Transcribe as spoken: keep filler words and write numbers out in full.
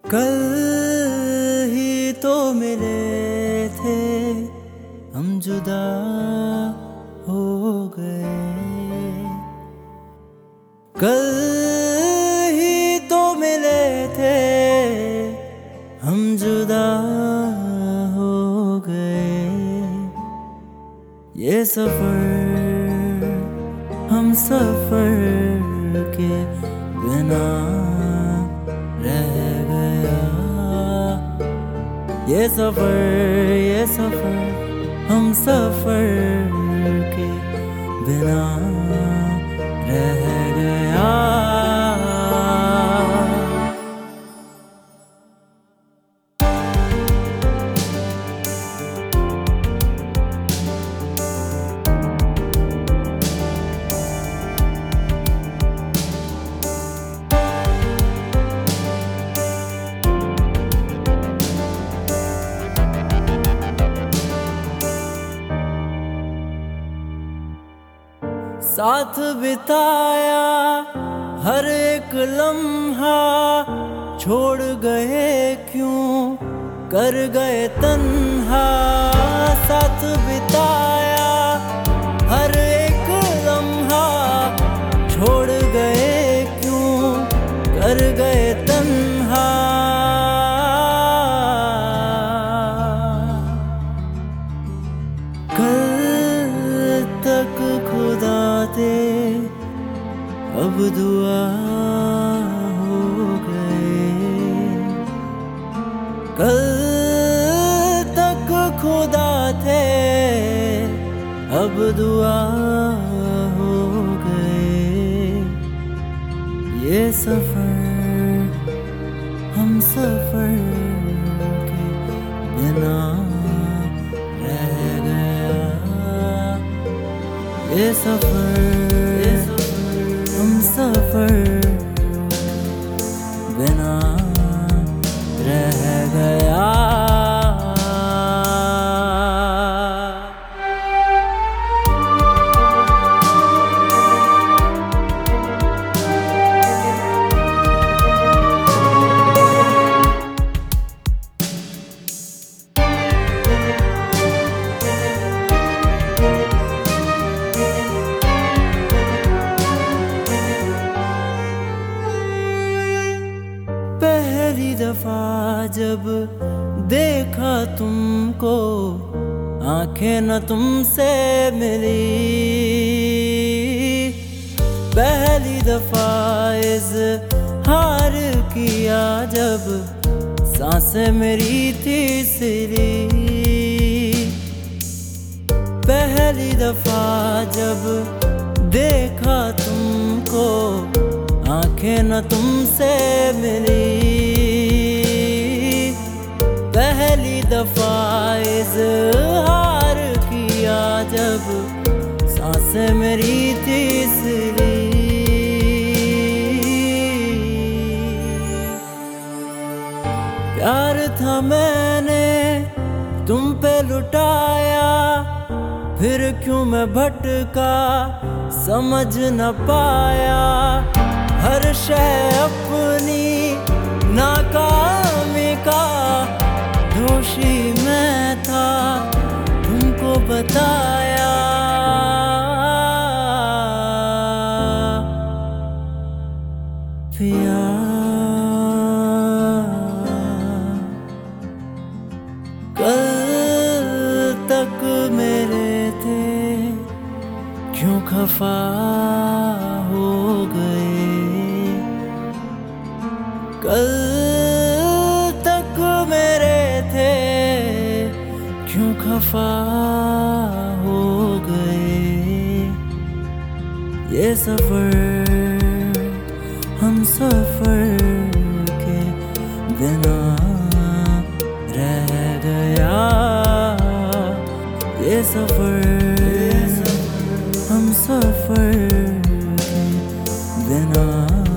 कल ही तो मिले थे, हम जुदा हो गए। कल ही तो मिले थे, हम जुदा हो गए। ये सफर हम सफर के बिना रह गया। ये सफर ये सफर हम सफर के बिना रह गया। साथ बिताया हर एक लम्हा, छोड़ गए क्यों कर गए तन्हा। साथ बिताया हर एक लम्हा, छोड़ गए क्यों कर गए तन्हा। कल तक खुदा थे, अब दुआ हो गए। कल तक खुदा थे, अब दुआ हो गए। ये सफर हम सफर के बिना रह गया। ये सफर हम सफर बिना रह गया। पहली दफा जब देखा तुमको, आंखें न तुमसे मिली। पहली दफा इज़हार किया जब सांसें मेरी तीसरी। पहली दफा जब देखा तुमको, आंखें न तुमसे मिली। पहली दफा इज़हार किया जब सांसें मेरी तीसरी। प्यार था मैंने तुम पे लुटाया, फिर क्यों मैं भटका समझ न पाया। हर शय अपनी नाकामी का दोषी मैं था, तुमको बताया। पिया कल तक मेरे थे, क्यों खफा हो गए। कल तक मेरे थे, क्यों खफा हो गए। ये सफर हम सफर के बिना रह गया। ये सफर हम सफर के बिना